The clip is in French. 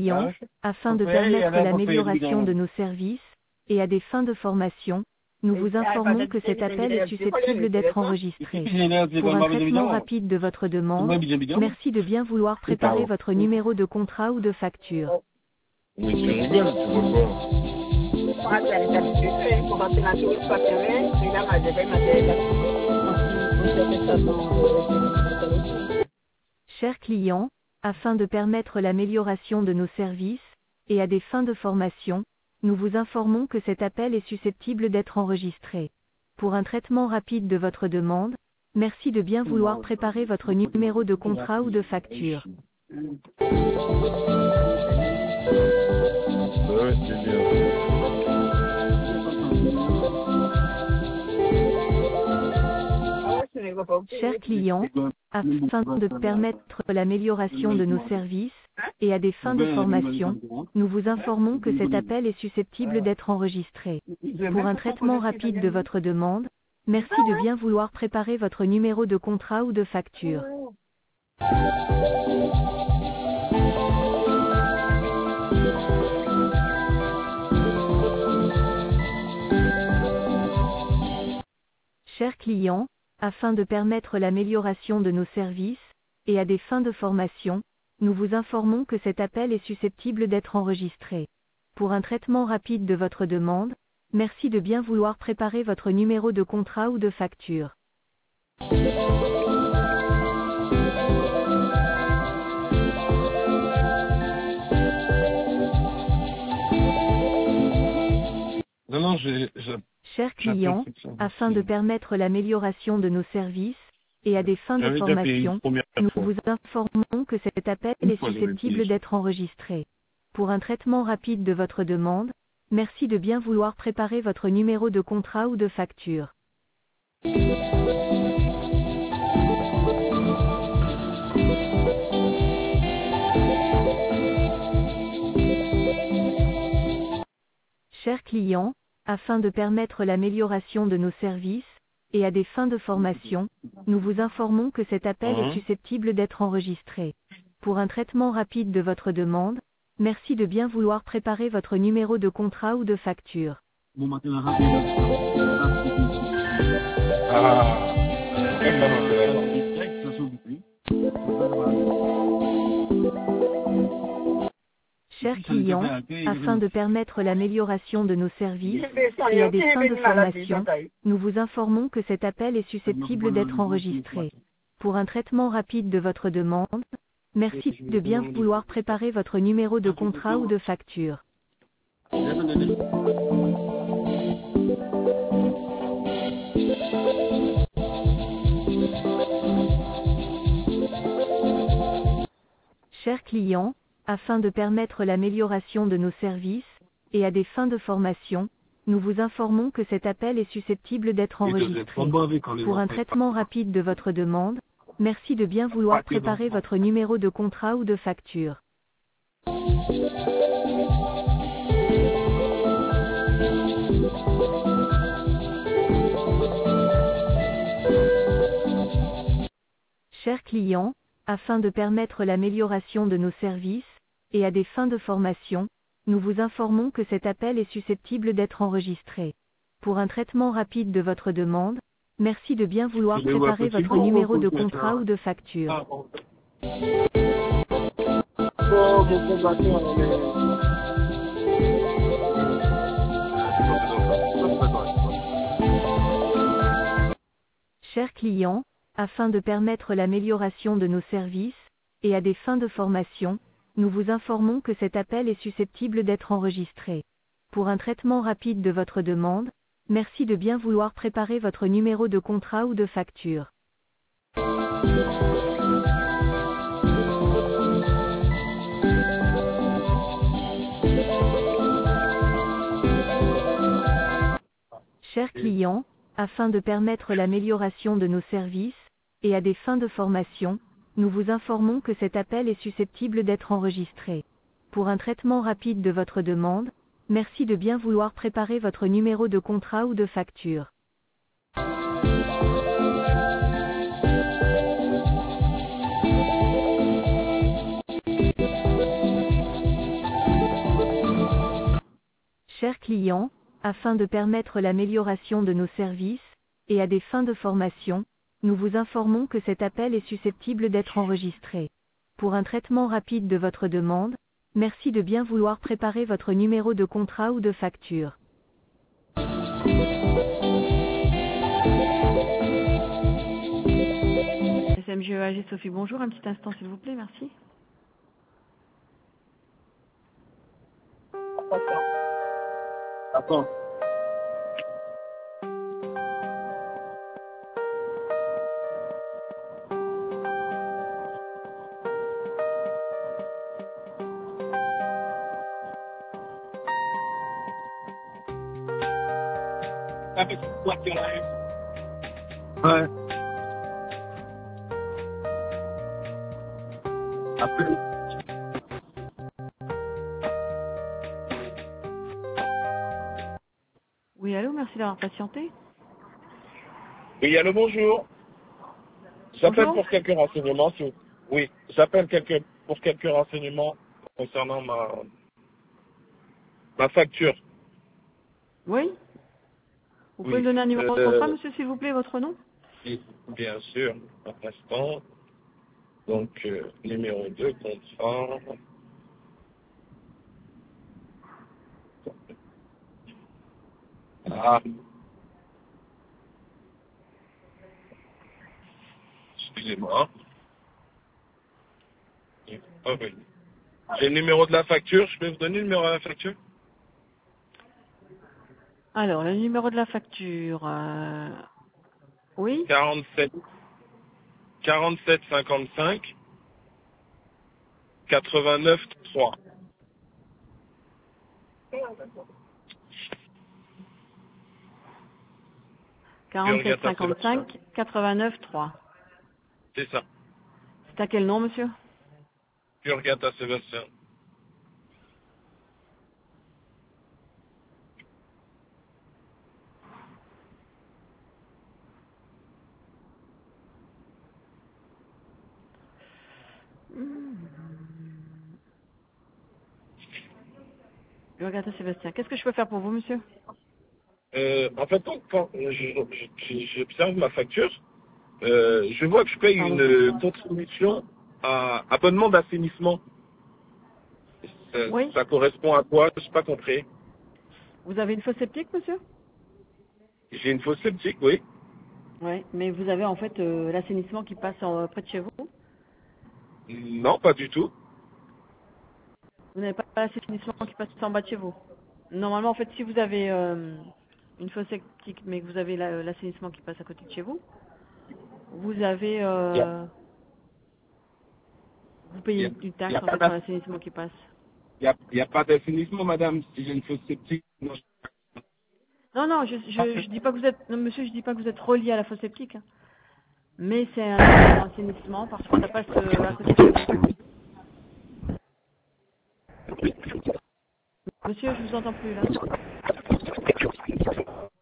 client, afin de permettre l'amélioration de nos services, et à des fins de formation, nous vous informons que cet appel est susceptible d'être enregistré. Pour un traitement rapide de votre demande, merci de bien vouloir préparer votre numéro de contrat ou de facture. Mais tu rigoles, tu vois Chers clients, afin de permettre l'amélioration de nos services, et à des fins de formation, nous vous informons que cet appel est susceptible d'être enregistré. Pour un traitement rapide de votre demande, merci de bien vouloir préparer votre numéro de contrat ou de facture. Ouais, c'est bien. Chers clients, afin de permettre l'amélioration de nos services, et à des fins de formation, nous vous informons que cet appel est susceptible d'être enregistré. Pour un traitement rapide de votre demande, merci de bien vouloir préparer votre numéro de contrat ou de facture. Chers clients, afin de permettre l'amélioration de nos services, et à des fins de formation, nous vous informons que cet appel est susceptible d'être enregistré. Pour un traitement rapide de votre demande, merci de bien vouloir préparer votre numéro de contrat ou de facture. Non, Chers clients, afin de permettre l'amélioration de nos services, et à des fins de formation, nous vous informons que cet appel est susceptible d'être enregistré. Pour un traitement rapide de votre demande, merci de bien vouloir préparer votre numéro de contrat ou de facture. Chers clients, afin de permettre l'amélioration de nos services, et à des fins de formation, nous vous informons que cet appel est susceptible d'être enregistré. Pour un traitement rapide de votre demande, merci de bien vouloir préparer votre numéro de contrat ou de facture. Chers clients, afin de permettre l'amélioration de nos services, et à des fins de formation, nous vous informons que cet appel est susceptible d'être enregistré. Pour un traitement rapide de votre demande, merci de bien vouloir préparer votre numéro de contrat ou de facture. Chers clients, afin de permettre l'amélioration de nos services, et à des fins de formation, nous vous informons que cet appel est susceptible d'être enregistré. Pour un traitement rapide de votre demande, merci de bien vouloir préparer votre numéro de contrat ou de facture. Chers clients, afin de permettre l'amélioration de nos services, et à des fins de formation, nous vous informons que cet appel est susceptible d'être enregistré. Pour un traitement rapide de votre demande, merci de bien vouloir préparer votre numéro de contrat ou de facture. Chers clients, afin de permettre l'amélioration de nos services, et à des fins de formation, nous vous informons que cet appel est susceptible d'être enregistré. Pour un traitement rapide de votre demande, merci de bien vouloir préparer votre numéro de contrat ou de facture. Chers clients, afin de permettre l'amélioration de nos services, et à des fins de formation, nous vous informons que cet appel est susceptible d'être enregistré. Pour un traitement rapide de votre demande, merci de bien vouloir préparer votre numéro de contrat ou de facture. Chers clients, afin de permettre l'amélioration de nos services, et à des fins de formation, nous vous informons que cet appel est susceptible d'être enregistré. Pour un traitement rapide de votre demande, merci de bien vouloir préparer votre numéro de contrat ou de facture. SMGEAG Sophie, bonjour, un petit instant s'il vous plaît, merci. Attends. Ouais. Après. Oui, allô, merci d'avoir patienté. Oui, allô, bonjour. J'appelle Bonjour. pour quelques renseignements. Oui, j'appelle pour quelques renseignements concernant ma facture. Oui. Vous pouvez me Oui. donner un numéro de contrat, monsieur, s'il vous plaît, votre nom? Oui, bien sûr. Un instant. Donc, numéro 2, contrat. Ah, excusez-moi. Ah oui. J'ai le numéro de la facture. Je peux vous donner le numéro de la facture? Alors, le numéro de la facture, oui, 47 55 89 3. 47 55 89 3. C'est ça. C'est à quel nom, monsieur? Purgata Sébastien. Regarde Sébastien. Qu'est-ce que je peux faire pour vous, monsieur? En fait, quand j'observe ma facture, je vois que je paye Pardon. une contribution à abonnement d'assainissement. Oui. Ça correspond à quoi? Je n'ai pas compris. Vous avez une fosse septique, monsieur? J'ai une fosse septique, oui. Oui, mais vous avez en fait l'assainissement qui passe près de chez vous. Non, pas du tout. Vous n'avez pas l'assainissement qui passe en bas de chez vous. Normalement, en fait, si vous avez une fosse septique, mais que vous avez l'assainissement qui passe à côté de chez vous, vous avez, Il vous n'y payez a, une il y taxe a en pas fait sur l'assainissement qui passe. il y a pas d'assainissement, madame, si j'ai une fosse septique. Non, Non, non, je dis pas que vous êtes, non, monsieur, je dis pas que vous êtes relié à la fosse septique, hein. Mais c'est un assainissement parce que ça passe à côté de chez vous. Monsieur, je vous entends plus là.